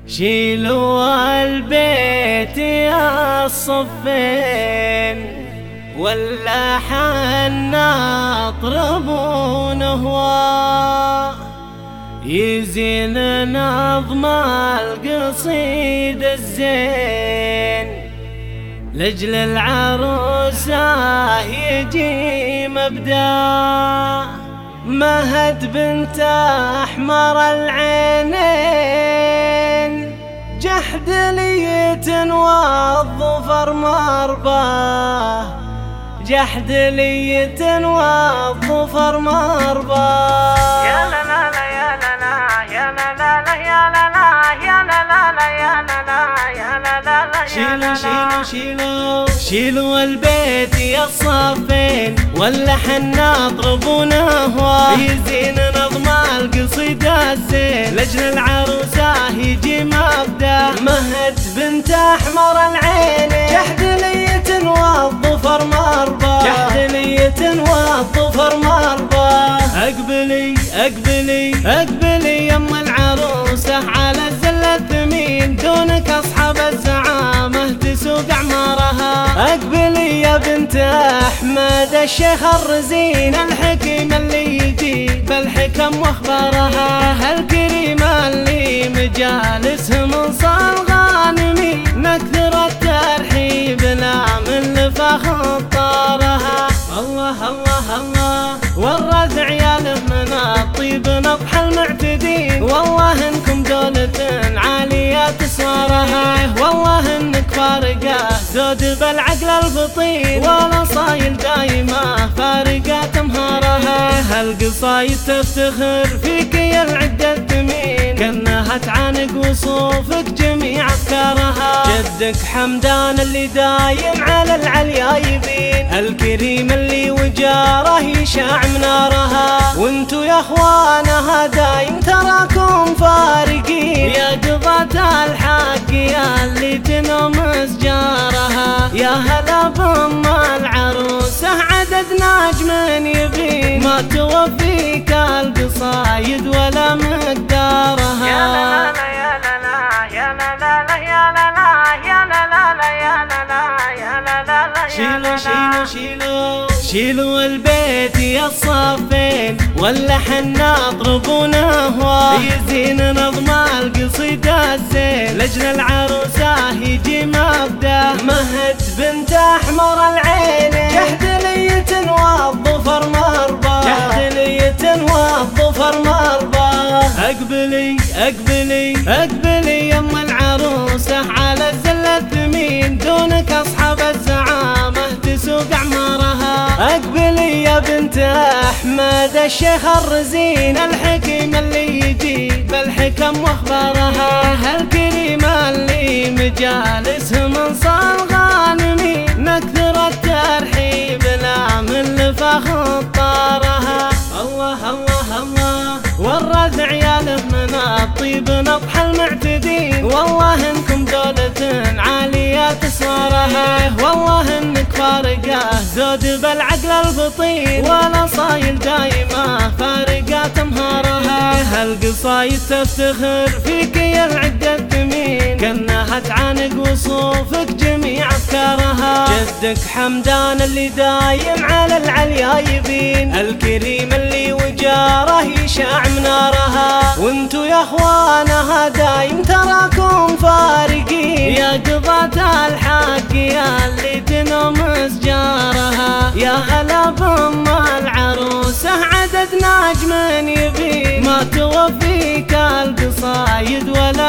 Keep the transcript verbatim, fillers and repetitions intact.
شيلوا البيت يا الصفين ولا حنا اطربون هوا يزين نظم القصيد الزين لجل العروسة يجي مبدأ مهد بنت أحمر العينين جحد لية والظفر مرباه جحد لية والظفر مرباه يا لا لا لا يا لا لا يا لا لا لا يا لا لا يا لا لا لا يا لا لا يا لا لا لا شيلوا شيلوا شيلوا شيلوا البيت يا الصفين ولا حنا اطربونه هوا يزين نظم القصيد الزين لجل العروسة يجي مبدأ مهد بنت أحمر العينين جحد لية والظفر مرباه جحد لية والظفر مرباه اقبلي اقبلي اقبلي يما العروسة على الزل الثمين دونك اصحاب الزعامة تسوق اعمارها اقبلي يا بنت احمد الشيخ الرزين الحكيم اللي يجي بالحكم واخبارها الكريمة اللي مجالسهم صار غانمي نكثر الترحيب لا من لفخ طارها الله الله الله ورث عياله من الطيب نضح المعتدين والله انكم دولة عالية اسوارها والله انك فارقة زود بالعقل الفطين ولا صايل دايمة فارقة تمهارها هالقصايد تفتخر فيك يا العد الثمين كأنها تعانق وصوفك جميع افكارها جدك حمدان اللي دايم على العليا يبين الكريم اللي وجاره يشاع منارها وانتو يا اخوانها دايم تراكم فارقين يا قضاة الحق يا اللي تنوم سجارها يا هلا بام العروسة عدد نجم يبين ما توفيك القصايد ولا مقدارها يا لا لا يا لا لا يا لا لا لا يا لا لا يا لا لا لا يا لا لا يا لا لا لا شيلوا شيلوا شيلوا شيلوا البيت يا الصفين ولا حنا اطربونه هوا يزين نظم القصيد الزين لجل العروسة يجي مبدأ مهد بنت احمر العينين جحد لية والظفر مرباه جحد لية والظفر مرباه اقبلي اقبلي اقبلي يما العروسة على الزل الثمين دونك اصحاب الزعامة تسوق اعمارها اقبلي يا بنت احمد الشيخ الرزين الحكيم اللي يجي بالحكم واخبارها الكريمة اللي مجالسهم صار غانمي نكثر الترحيب لا من لفخ طارها الله الله الله ورث عياله من الطيب نضح المعتدين والله انكم دولة عالية اسوارها والله انك فارقة زود بالعقل الفطين ولا صايل دايمة فارقة تمهارها هالقصايد تفتخر فيك يا العد الثمين كأنها تعانق وصوفك جميع افكارها جدك حمدان اللي دايم على العليا يبين الكريم اللي وجاره يشاع منارها وانتو يا اخوانها دايم تراكم فارقين يا قضاة الحق يا اللي تنوم سجارها يا هلا بام العروسة عدد نجم يبين ما توفيك القصايد ولا